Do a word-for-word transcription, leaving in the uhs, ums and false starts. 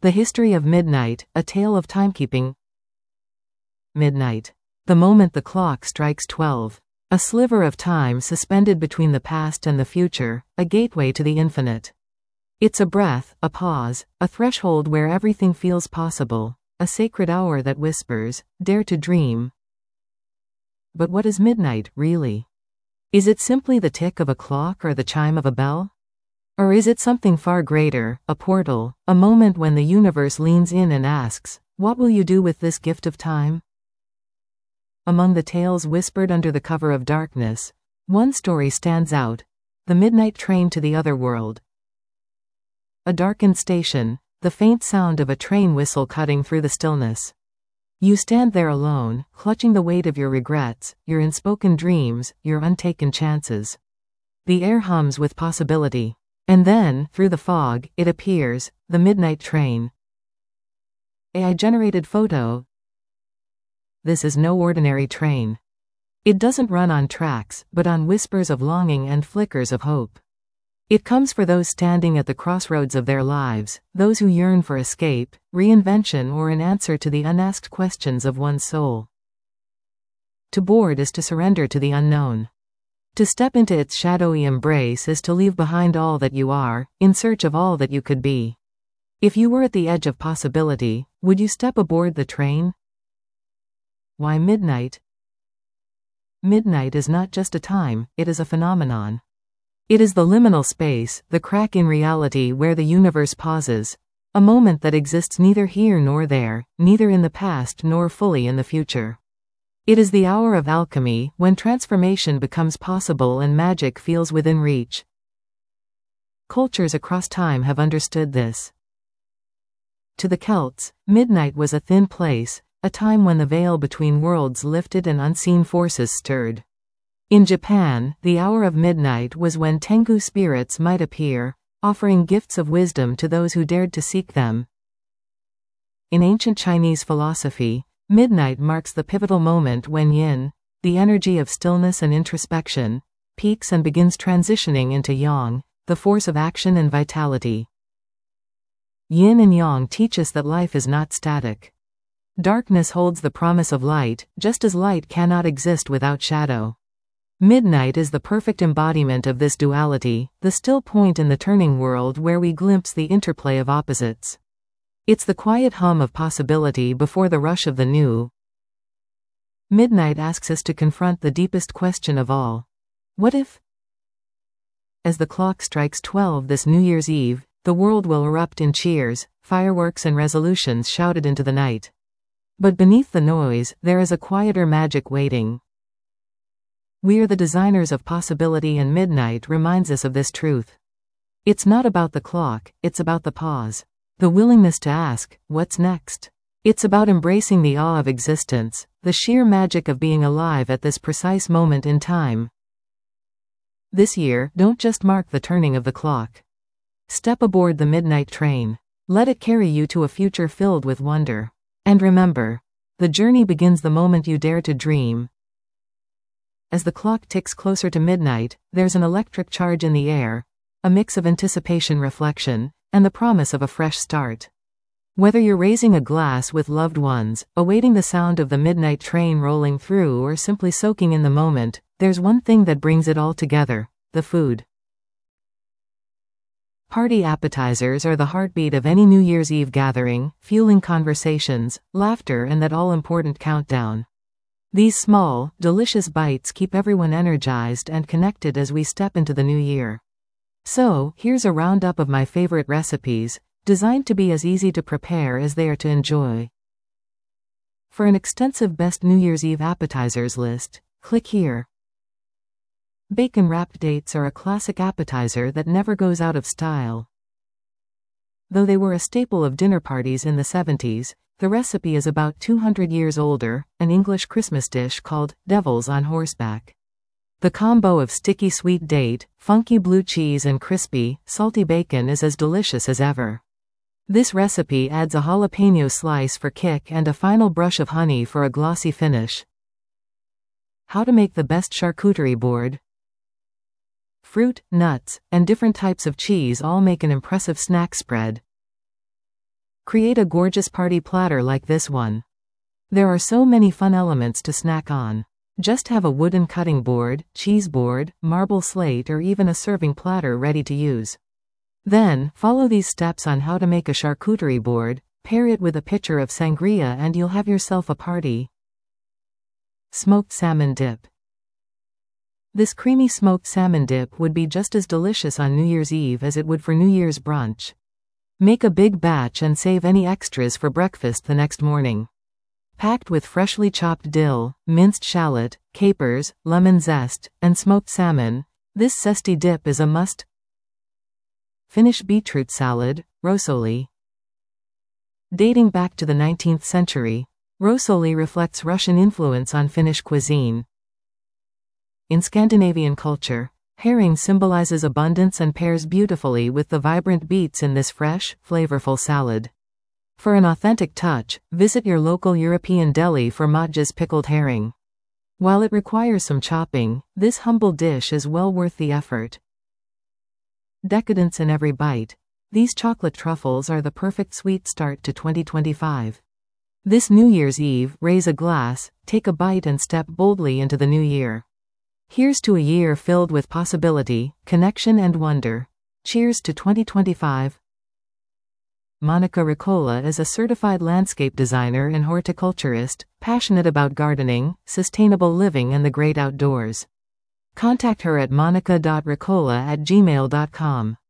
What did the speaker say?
The History of Midnight, A Tale of Timekeeping. Midnight. The moment the clock strikes twelve. A sliver of time suspended between the past and the future, a gateway to the infinite. It's a breath, a pause, a threshold where everything feels possible, a sacred hour that whispers, "Dare to dream." But what is midnight, really? Is it simply the tick of a clock or the chime of a bell? Or is it something far greater, a portal, a moment when the universe leans in and asks, "What will you do with this gift of time?" Among the tales whispered under the cover of darkness, one story stands out: the midnight train to the other world. A darkened station, the faint sound of a train whistle cutting through the stillness. You stand there alone, clutching the weight of your regrets, your unspoken dreams, your untaken chances. The air hums with possibility. And then, through the fog, it appears, the midnight train. A I-generated photo. This is no ordinary train. It doesn't run on tracks, but on whispers of longing and flickers of hope. It comes for those standing at the crossroads of their lives, those who yearn for escape, reinvention, or an answer to the unasked questions of one's soul. To board is to surrender to the unknown. To step into its shadowy embrace is to leave behind all that you are, in search of all that you could be. If you were at the edge of possibility, would you step aboard the train? Why midnight? Midnight is not just a time, it is a phenomenon. It is the liminal space, the crack in reality where the universe pauses, a moment that exists neither here nor there, neither in the past nor fully in the future. It is the hour of alchemy, when transformation becomes possible and magic feels within reach. Cultures across time have understood this. To the Celts, midnight was a thin place, a time when the veil between worlds lifted and unseen forces stirred. In Japan, the hour of midnight was when Tengu spirits might appear, offering gifts of wisdom to those who dared to seek them. In ancient Chinese philosophy, midnight marks the pivotal moment when yin, the energy of stillness and introspection, peaks and begins transitioning into yang, the force of action and vitality. Yin and yang teach us that life is not static. Darkness holds the promise of light, just as light cannot exist without shadow. Midnight is the perfect embodiment of this duality, the still point in the turning world where we glimpse the interplay of opposites. It's the quiet hum of possibility before the rush of the new. Midnight asks us to confront the deepest question of all. What if? As the clock strikes twelve this New Year's Eve, the world will erupt in cheers, fireworks and resolutions shouted into the night. But beneath the noise, there is a quieter magic waiting. We are the designers of possibility, and midnight reminds us of this truth. It's not about the clock, it's about the pause. The willingness to ask, what's next? It's about embracing the awe of existence, the sheer magic of being alive at this precise moment in time. This year, don't just mark the turning of the clock. Step aboard the midnight train. Let it carry you to a future filled with wonder. And remember, the journey begins the moment you dare to dream. As the clock ticks closer to midnight, there's an electric charge in the air, a mix of anticipation, reflection, and the promise of a fresh start. Whether you're raising a glass with loved ones, awaiting the sound of the midnight train rolling through, or simply soaking in the moment, there's one thing that brings it all together: the food. Party appetizers are the heartbeat of any New Year's Eve gathering, fueling conversations, laughter, and that all-important countdown. These small, delicious bites keep everyone energized and connected as we step into the new year. So, here's a roundup of my favorite recipes, designed to be as easy to prepare as they are to enjoy. For an extensive best New Year's Eve appetizers list, click here. Bacon-wrapped dates are a classic appetizer that never goes out of style. Though they were a staple of dinner parties in the seventies, the recipe is about two hundred years older, an English Christmas dish called Devils on Horseback. The combo of sticky sweet date, funky blue cheese and crispy, salty bacon is as delicious as ever. This recipe adds a jalapeno slice for kick and a final brush of honey for a glossy finish. How to make the best charcuterie board. Fruit, nuts, and different types of cheese all make an impressive snack spread. Create a gorgeous party platter like this one. There are so many fun elements to snack on. Just have a wooden cutting board, cheese board, marble slate, or even a serving platter ready to use. Then, follow these steps on how to make a charcuterie board, pair it with a pitcher of sangria, and you'll have yourself a party. Smoked salmon dip. This creamy smoked salmon dip would be just as delicious on New Year's Eve as it would for New Year's brunch. Make a big batch and save any extras for breakfast the next morning. Packed with freshly chopped dill, minced shallot, capers, lemon zest, and smoked salmon, this zesty dip is a must. Finnish beetroot salad, rosoli. Dating back to the nineteenth century, rosoli reflects Russian influence on Finnish cuisine. In Scandinavian culture, herring symbolizes abundance and pairs beautifully with the vibrant beets in this fresh, flavorful salad. For an authentic touch, visit your local European deli for Matja's pickled herring. While it requires some chopping, this humble dish is well worth the effort. Decadence in every bite. These chocolate truffles are the perfect sweet start to twenty twenty-five. This New Year's Eve, raise a glass, take a bite, and step boldly into the new year. Here's to a year filled with possibility, connection, and wonder. Cheers to twenty twenty-five. Monica Ricola is a certified landscape designer and horticulturist, passionate about gardening, sustainable living, and the great outdoors. Contact her at monica dot ricola at gmail dot com.